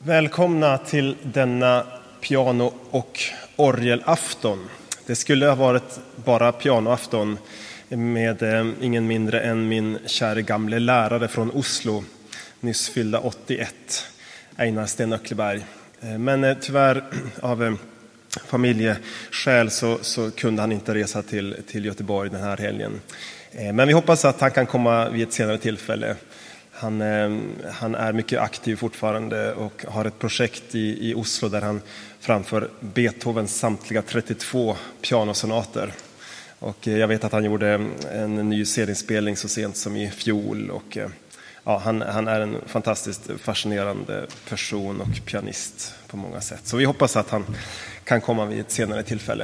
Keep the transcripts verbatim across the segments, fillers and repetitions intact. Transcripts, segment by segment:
Välkomna till denna piano- och orgelafton. Det skulle ha varit bara pianoafton med eh, ingen mindre än min kära gamle lärare från Oslo, nyss fyllda åttioett, Einar Sten Öckleberg. Eh, men eh, tyvärr av eh, familjeskäl så, så kunde han inte resa till, till Göteborg den här helgen. Eh, men vi hoppas att han kan komma vid ett senare tillfälle. Han, eh, han är mycket aktiv fortfarande och har ett projekt i, i Oslo där han framför Beethovens samtliga trettiotvå pianosonater. Och eh, jag vet att han gjorde en ny serieinspelning så sent som i fjol. Och, eh, ja, han, han är en fantastiskt fascinerande person och pianist på många sätt. Så vi hoppas att han kan komma vid ett senare tillfälle.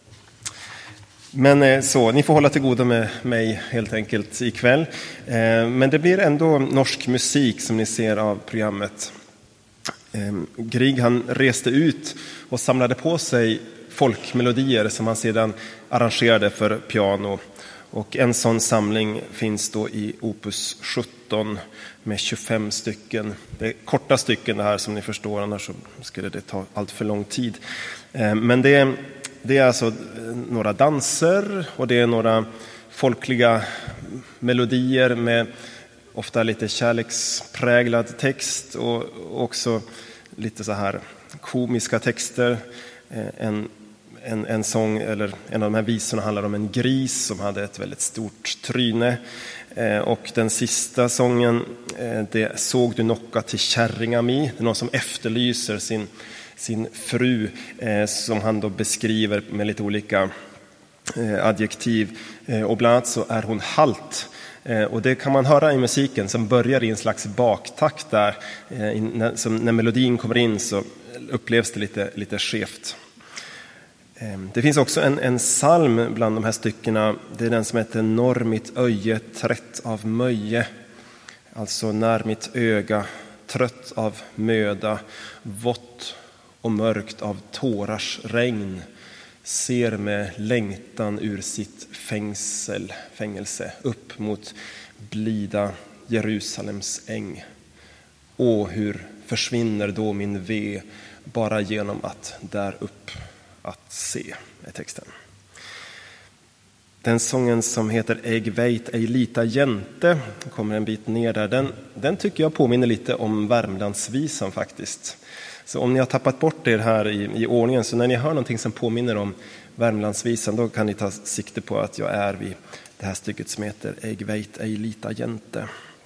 Men så, ni får hålla till godo med mig helt enkelt ikväll. Men det blir ändå norsk musik som ni ser av programmet. Grieg han reste ut och samlade på sig folkmelodier som han sedan arrangerade för piano. Och en sån samling finns då i opus sjutton med tjugofem stycken. Det är korta stycken det här som ni förstår, annars så skulle det ta allt för lång tid. Men det är Det är alltså några danser och det är några folkliga melodier med ofta lite kärlekspräglad text och också lite så här komiska texter. En, en, en sång eller en av de här visorna handlar om en gris som hade ett väldigt stort tryne. Och den sista sången, det såg du nocka till kärringami. Det är någon som efterlyser sin sin fru eh, som han då beskriver med lite olika eh, adjektiv. Eh, och bland annat så är hon halt. Eh, och det kan man höra i musiken som börjar i en slags baktakt där. Eh, in, när, som, när melodin kommer in så upplevs det lite, lite skevt. Eh, det finns också en, en psalm bland de här styckena. Det är den som heter Norr mitt öje trätt av möje. Alltså när mitt öga trött av möda, vått och mörkt av tårars regn, ser med längtan ur sitt fängsel, fängelse upp mot blida Jerusalems äng. Åh, hur försvinner då min ve bara genom att där upp att se, är texten. Den sången som heter Eg veit ej lita jente, kommer en bit ner där, den, den tycker jag påminner lite om Värmlandsvisan faktiskt. Så om ni har tappat bort er här i, i ordningen, så när ni hör någonting som påminner om Värmlandsvisan, då kan ni ta sikte på att jag är vid det här stycket som heter Eg veit ej lita jente.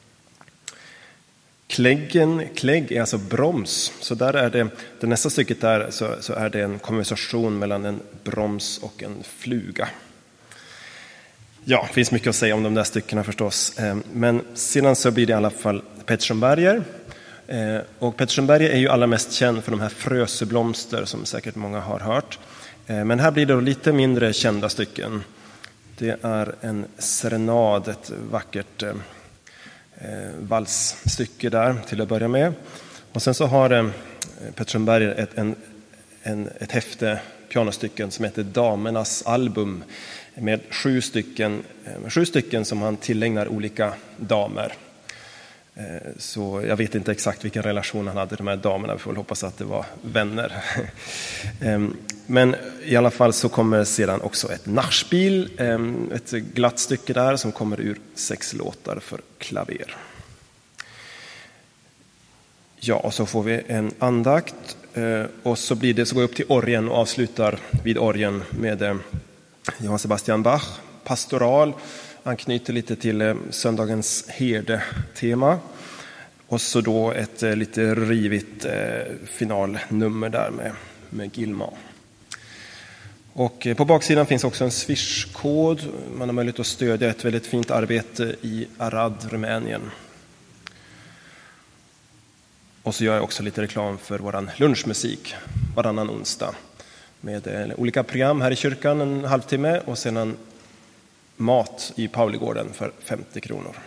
Kläggen, klägg är alltså broms, så där är det, det nästa stycket där så, så är det en konversation mellan en broms och en fluga. Ja, det finns mycket att säga om de där styckena förstås, men sedan så blir det i alla fall Pettersson Berger. Eh, och Pettersson Berger är ju allra mest känd för de här fröseblomster som säkert många har hört. Eh, men här blir det lite mindre kända stycken. Det är en serenad, ett vackert eh, valsstycke där till att börja med. Och sen så har eh, Pettersson Berger ett, en, en, ett häfte pianostycken som heter Damernas album med sju stycken, eh, sju stycken som han tillägnar olika damer. Så jag vet inte exakt vilken relation han hade till de här damerna. Vi får väl hoppas att det var vänner. Men i alla fall så kommer sedan också ett Nachspiel. Ett glatt stycke där som kommer ur sex låtar för klaver. Ja, och så får vi en andakt. Och så blir det så går upp till orgeln och avslutar vid orgeln med Johann Sebastian Bach. Pastoral. Anknyter lite till söndagens herde-tema. Och så då ett lite rivigt finalnummer där med, med Gilman. Och på baksidan finns också en Swish-kod. Man har möjlighet att stödja ett väldigt fint arbete i Arad, Rumänien. Och så gör jag också lite reklam för våran lunchmusik varannan onsdag. Med olika program här i kyrkan en halvtimme och sedan mat i Pauligården för femtio kronor.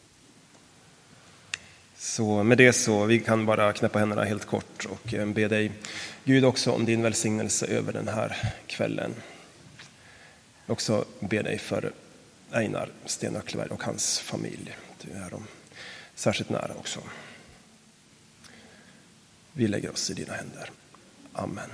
Så med det så, vi kan bara knäppa händerna helt kort och be dig, Gud, också om din välsignelse över den här kvällen. Också be dig för Einar Sten Öckleberg och hans familj. Du är dem särskilt nära också. Vi lägger oss i dina händer. Amen.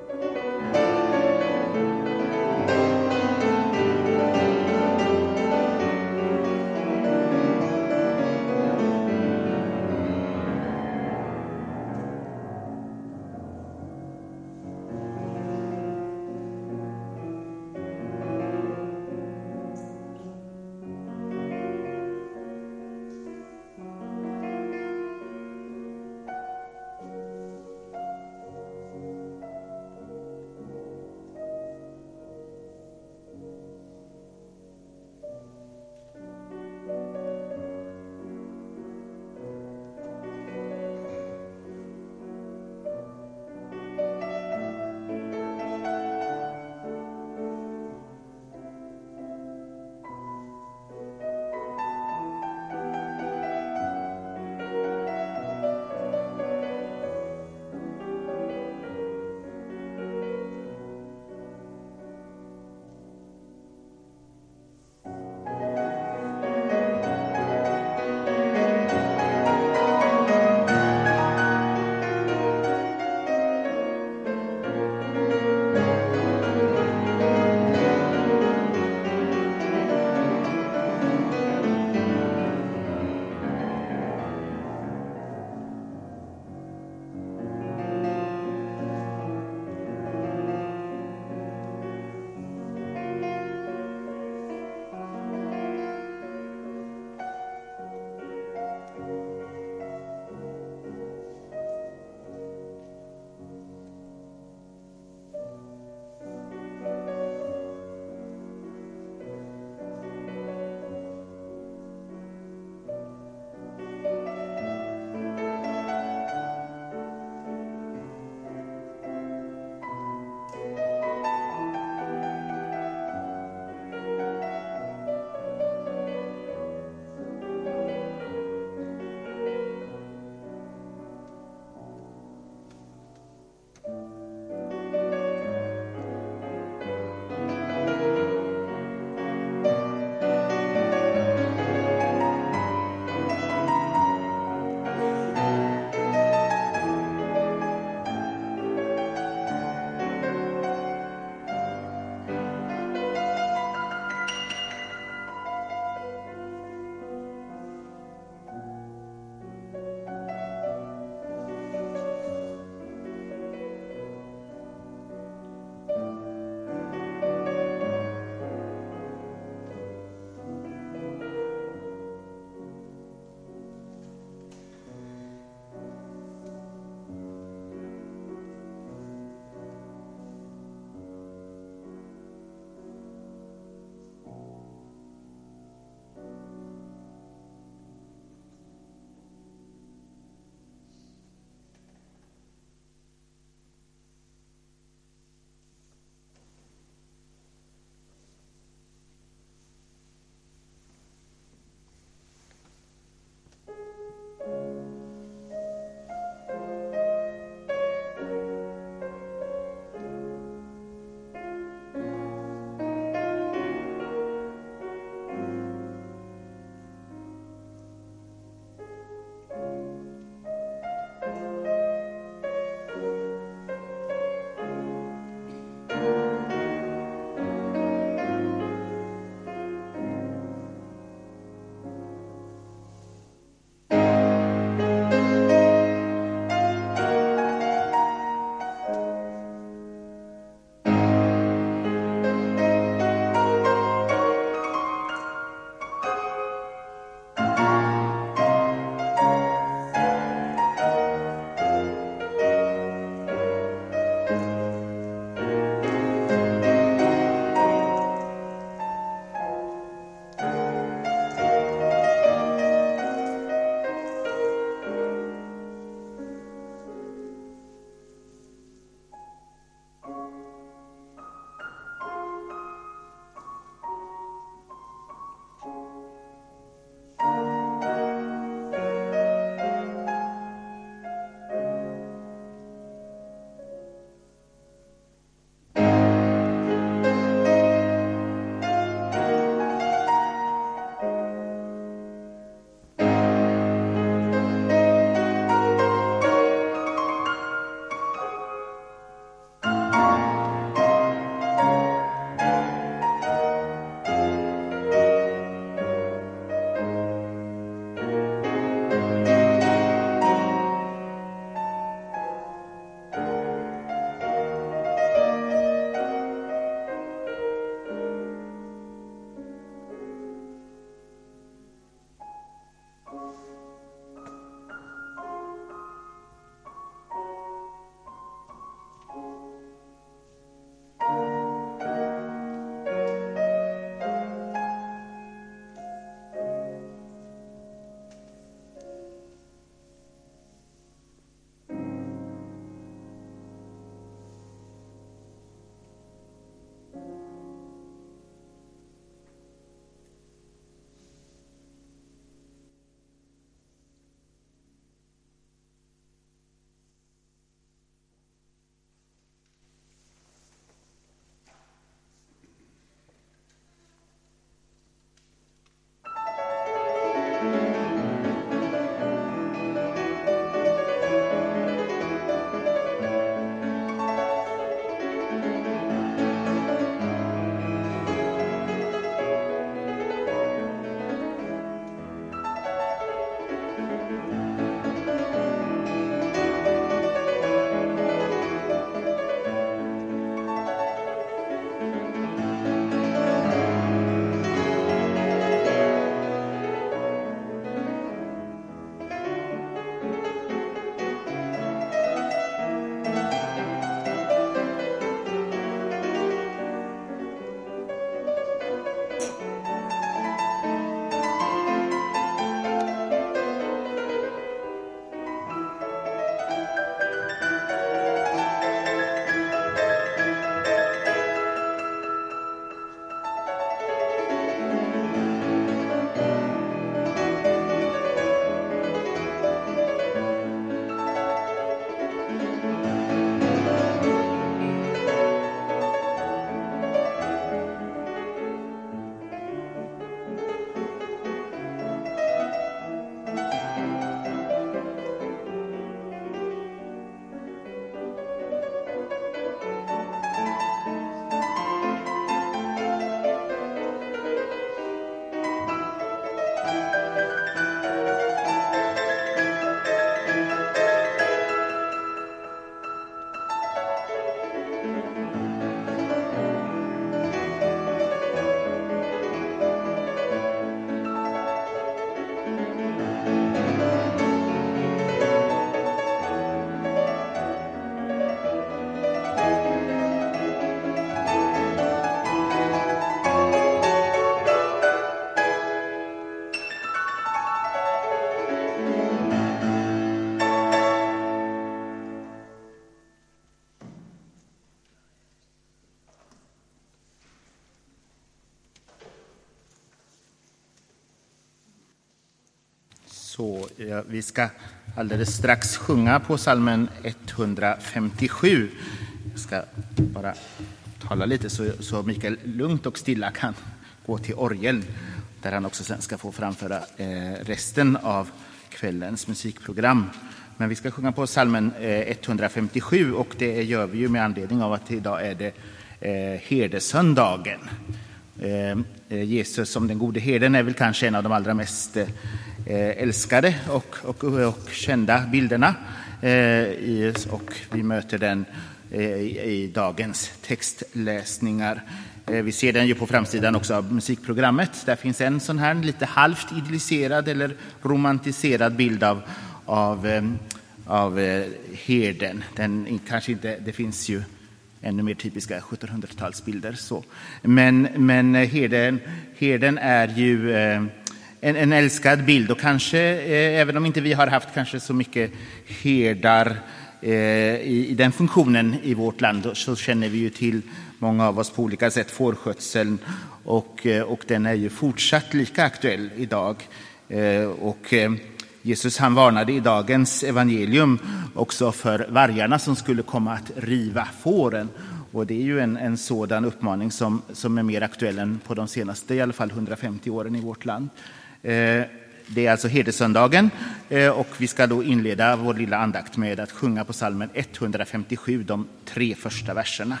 Så ja, vi ska alldeles strax sjunga på psalmen etthundrafemtiosju. Jag ska bara tala lite så, så Mikael lugnt och stilla kan gå till orgeln, där han också sen ska få framföra eh, resten av kvällens musikprogram. Men vi ska sjunga på psalmen eh, etthundrafemtiosju, och det gör vi ju med anledning av att idag är det eh, herdesöndagen. Eh, Jesus som den gode herden är väl kanske en av de allra mest eh, älskade och, och, och kända bilderna. Eh, i, och vi möter den eh, i, i dagens textläsningar. Eh, vi ser den ju på framsidan också av musikprogrammet. Där finns en sån här lite halvt idylliserad eller romantiserad bild av, av, eh, av eh, herden. Den kanske inte, det finns ju ännu mer typiska sjuttonhundratalsbilder. Så. Men, men herden, herden är ju eh, en, en älskad bild, och kanske, eh, även om inte vi har haft kanske så mycket herdar eh, i, i den funktionen i vårt land, så känner vi ju till många av oss på olika sätt fårskötseln, och, eh, och den är ju fortsatt lika aktuell idag. Eh, och eh, Jesus han varnade i dagens evangelium också för vargarna som skulle komma att riva fåren. Och det är ju en, en sådan uppmaning som, som är mer aktuell än på de senaste i alla fall hundrafemtio åren i vårt land. Eh, det är alltså herdesöndagen, eh, och vi ska då inleda vår lilla andakt med att sjunga på psalmen etthundrafemtiosju, de tre första verserna.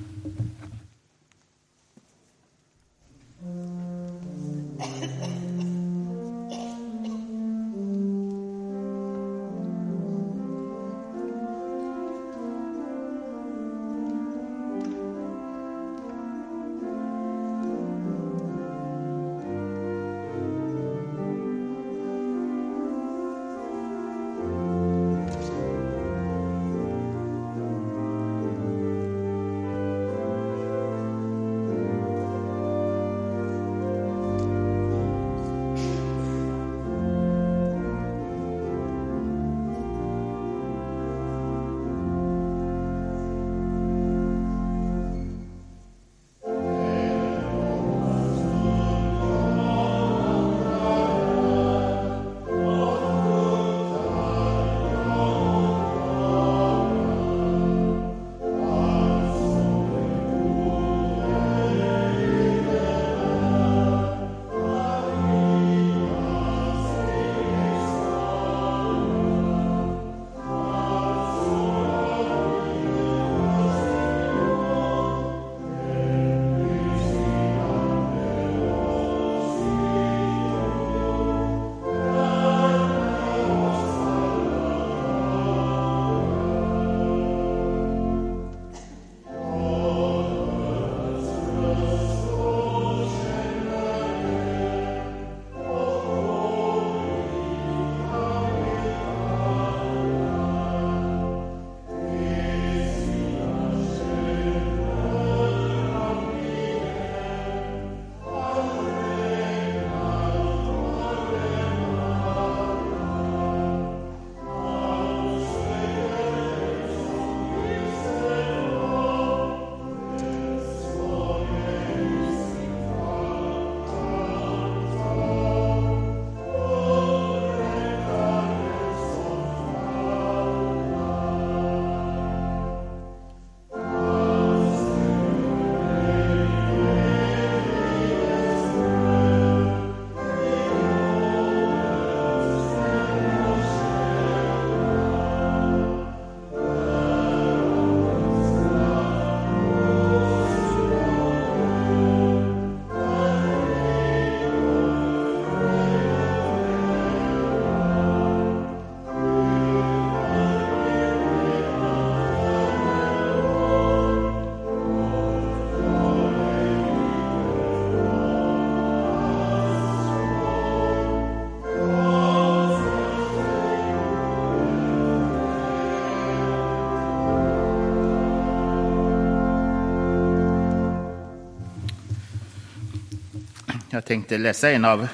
Jag tänkte läsa en av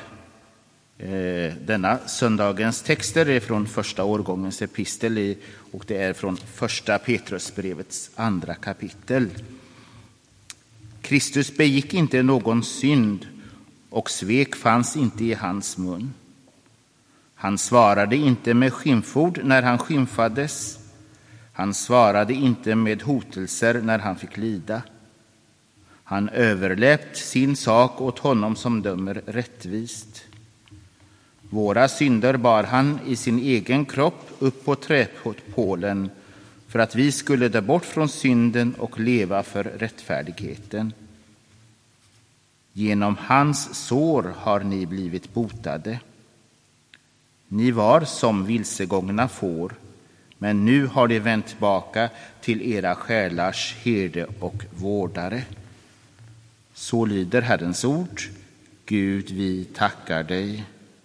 eh, denna söndagens texter. Det är från första årgångens epistel i, och det är från första Petrusbrevets andra kapitel. Kristus begick inte någon synd, och svek fanns inte i hans mun. Han svarade inte med skymford när han skymfades. Han svarade inte med hotelser när han fick lida. Han överlät sin sak åt honom som dömer rättvist. Våra synder bar han i sin egen kropp upp på träpålen för att vi skulle dö bort från synden och leva för rättfärdigheten. Genom hans sår har ni blivit botade. Ni var som vilsegångna får, men nu har ni vänt tillbaka till era själars herde och vårdare. Så lyder Herrens ord. Gud, vi tackar dig.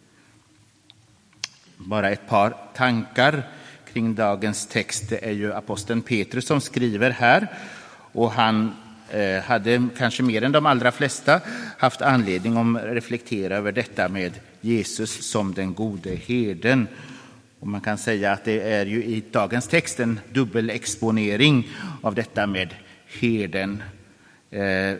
Bara ett par tankar kring dagens text. Det är ju aposteln Petrus som skriver här, och han eh, hade kanske mer än de allra flesta haft anledning att reflektera över detta med Jesus som den gode herden. Och man kan säga att det är ju i dagens text en dubbelexponering av detta med herden. Eh,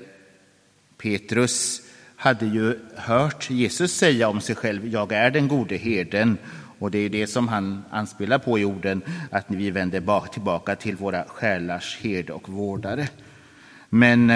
Petrus hade ju hört Jesus säga om sig själv: jag är den gode herden. Och det är det som han anspelar på i orden att vi vänder tillbaka till våra själars herde och vårdare. Men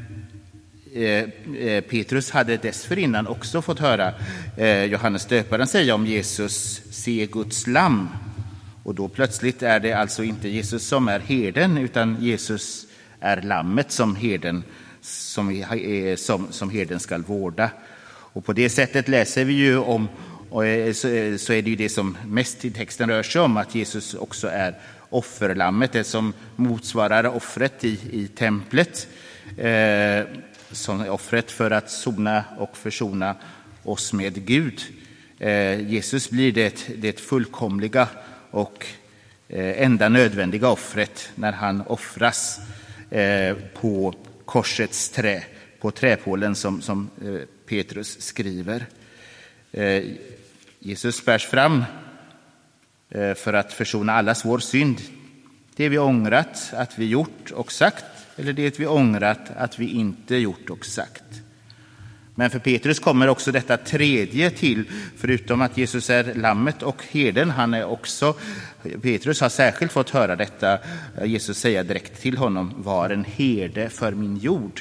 eh, Petrus hade dessförinnan också fått höra eh, Johannes döparen säga om Jesus: se Guds lamm. Och då plötsligt är det alltså inte Jesus som är herden, utan Jesus är lammet som herden som, som, som herden ska vårda. Och på det sättet läser vi ju om, och så är det ju det som mest i texten rör sig om, att Jesus också är offerlammet, det som motsvarar offret i, i templet, eh, som är offret för att sona och försona oss med Gud. Eh, Jesus blir det, det fullkomliga och eh, enda nödvändiga offret när han offras eh, på korsets trä, på träpålen som, som eh, Petrus skriver. Eh, Jesus bärs fram eh, för att försona allas vår synd. Det vi ångrat att vi gjort och sagt, eller det vi ångrat att vi inte gjort och sagt. Men för Petrus kommer också detta tredje till, förutom att Jesus är lammet och herden. Han är också, Petrus har särskilt fått höra detta, Jesus säga direkt till honom: var en herde för min jord.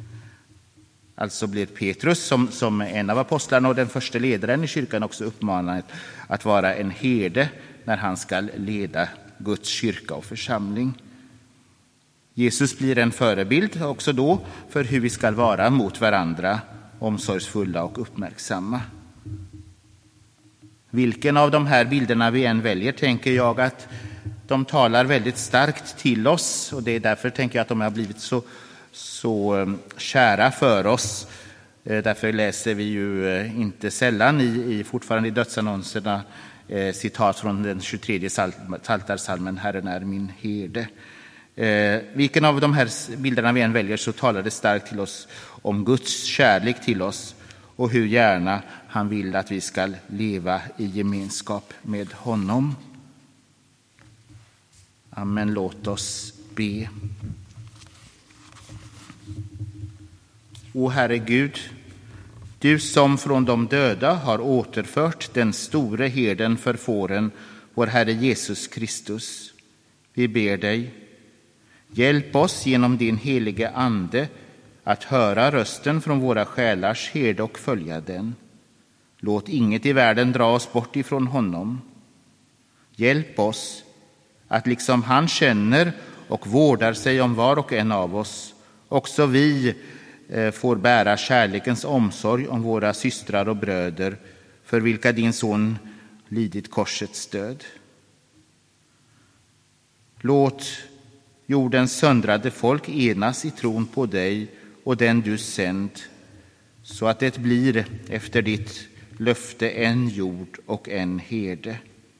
Alltså blir Petrus som, som en av apostlarna och den första ledaren i kyrkan också uppmanad att vara en herde när han ska leda Guds kyrka och församling. Jesus blir en förebild också då för hur vi ska vara mot varandra, omsorgsfulla och uppmärksamma. Vilken av de här bilderna vi än väljer, tänker jag att de talar väldigt starkt till oss, och det är därför tänker jag att de har blivit så, så kära för oss. Därför läser vi ju inte sällan i, i fortfarande i dödsannonserna eh, citat från den tjugotredje psaltarpsalmen: Herren är min herde. Eh, vilken av de här bilderna vi än väljer, så talar det starkt till oss om Guds kärlek till oss och hur gärna han vill att vi ska leva i gemenskap med honom. Amen. Låt oss be. O Herre Gud, du som från de döda har återfört den store herden för fåren, vår Herre Jesus Kristus, vi ber dig, hjälp oss genom din helige ande att höra rösten från våra själars herde och följa den. Låt inget i världen dra oss bort ifrån honom. Hjälp oss att liksom han känner och vårdar sig om var och en av oss, också vi får bära kärlekens omsorg om våra systrar och bröder, för vilka din son lidit korsets död. Låt jordens söndrade folk enas i tron på dig och den du sänt, så att det blir efter ditt löfte en jord och en herde.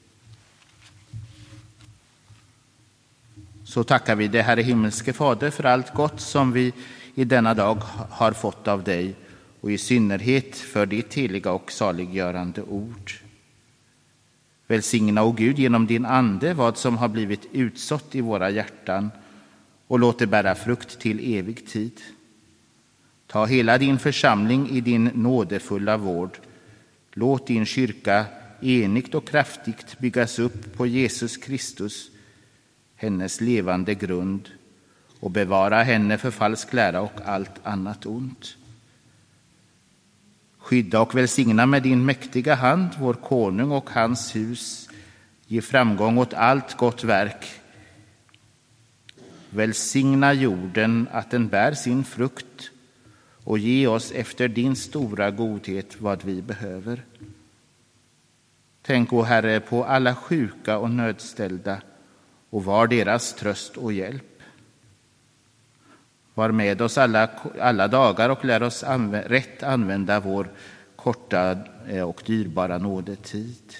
Så tackar vi dig, Herre himmelske Fader, för allt gott som vi i denna dag har fått av dig, och i synnerhet för ditt heliga och saliggörande ord. Välsigna, o Gud, genom din ande vad som har blivit utsått i våra hjärtan, och låt det bära frukt till evig tid. Ta hela din församling i din nådefulla vård. Låt din kyrka enigt och kraftigt byggas upp på Jesus Kristus, hennes levande grund, och bevara henne för falsk lära och allt annat ont. Skydda och välsigna med din mäktiga hand vår konung och hans hus. Ge framgång åt allt gott verk. Välsigna jorden att den bär sin frukt och ge oss efter din stora godhet vad vi behöver. Tänk, o Herre, på alla sjuka och nödställda och var deras tröst och hjälp. Var med oss alla, alla dagar och lär oss anv- rätt använda vår korta och dyrbara nådetid.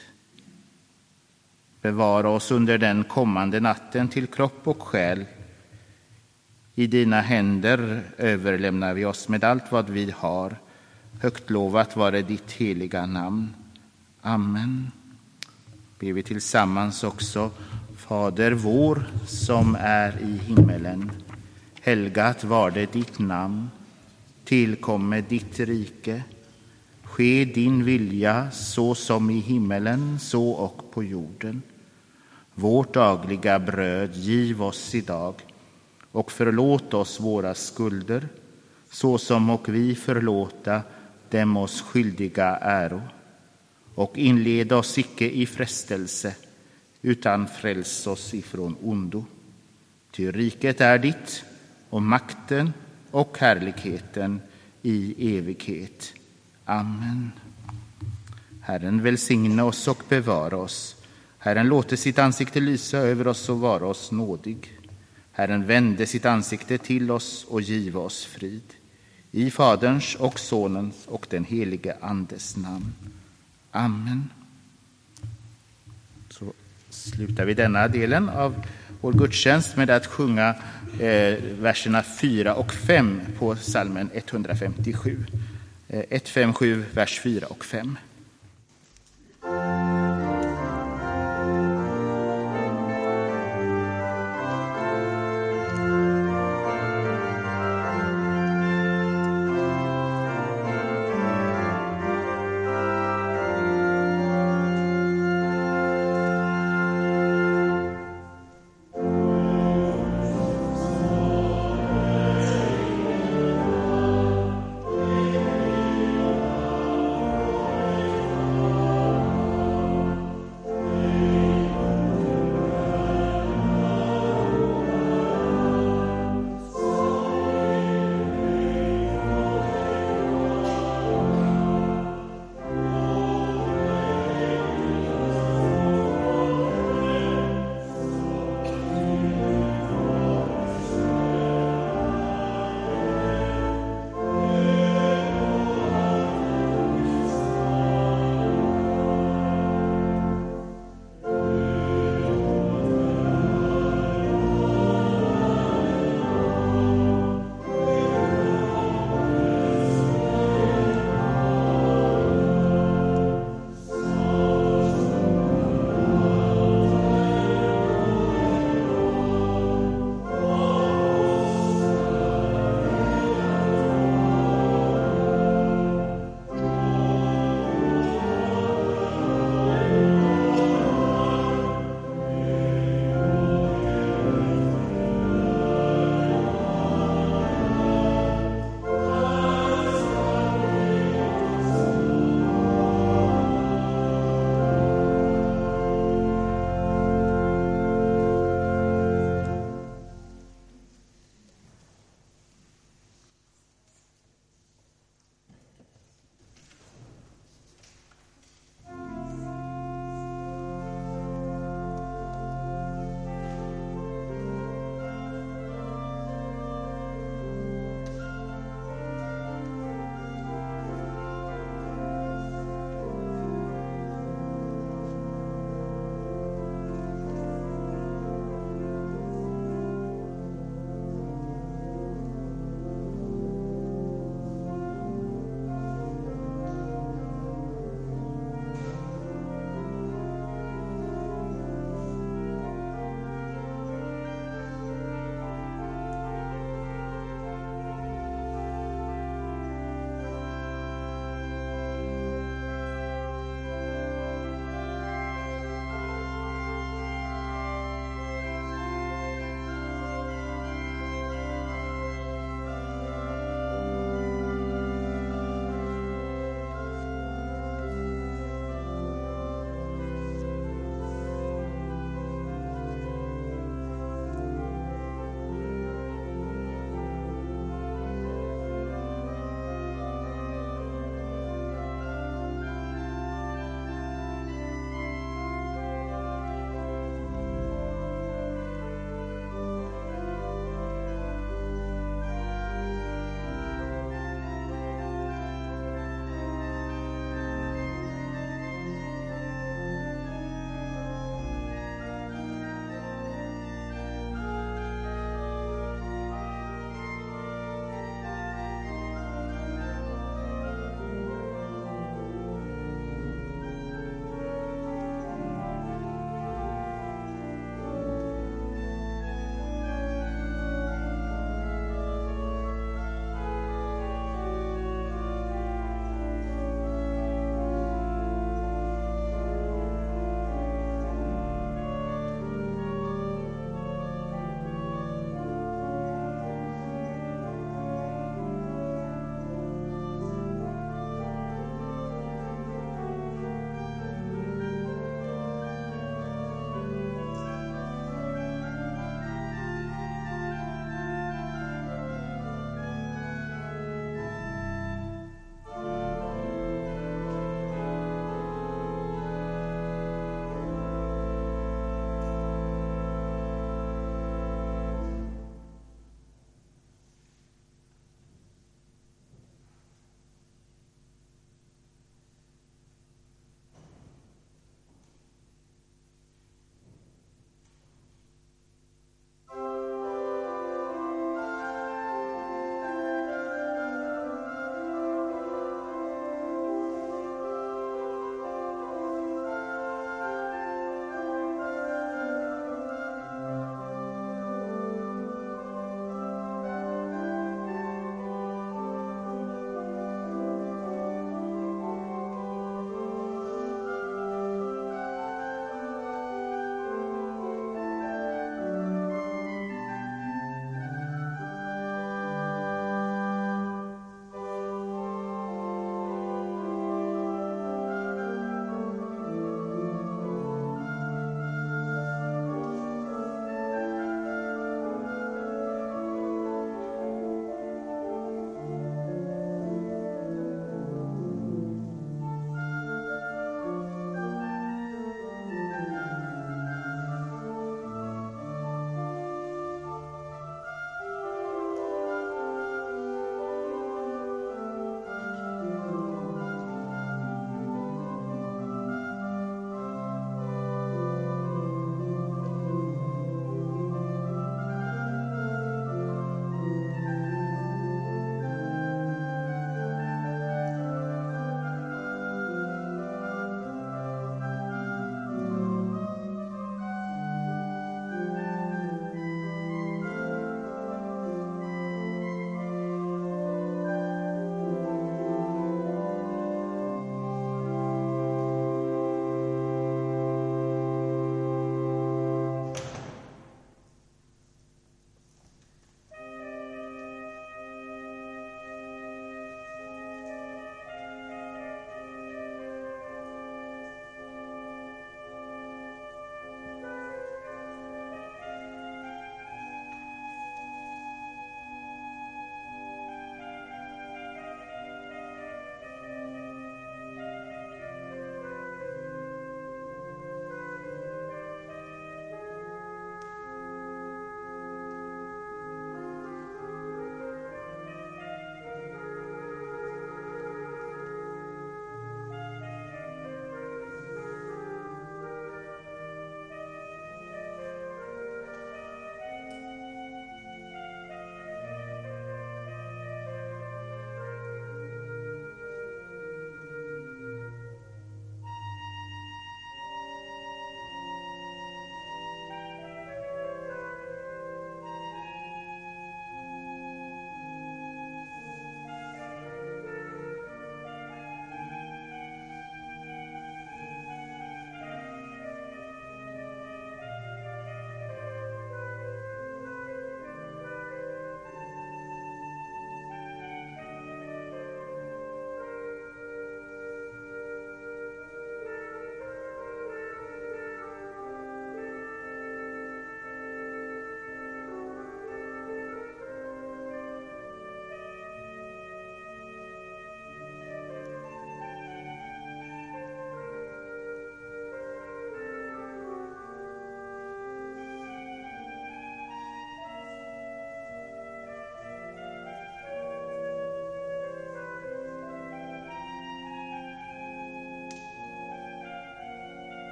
Bevara oss under den kommande natten till kropp och själ. I dina händer överlämnar vi oss med allt vad vi har. Högt lovat vare ditt heliga namn. Amen. Ber vi tillsammans också. Fader vår som är i himmelen. Helgat var det ditt namn. Tillkomme ditt rike. Ske din vilja så som i himmelen, så och på jorden. Vårt dagliga bröd giv oss idag. Och förlåt oss våra skulder, så som och vi förlåta dem oss skyldiga äro. Och inled oss icke i frestelse, utan fräls oss ifrån ondo. Ty riket är ditt, och makten och härligheten i evighet. Amen. Herren välsigna oss och bevara oss. Herren låter sitt ansikte lysa över oss och vara oss nådig. Herren vände sitt ansikte till oss och giva oss frid. I Faderns och Sonens och den helige Andes namn. Amen. Så slutar vi denna delen av vår gudstjänst med att sjunga eh, verserna fyra och fem på psalmen etthundrafemtiosju. Eh, etthundrafemtiosju, vers fyra och fem.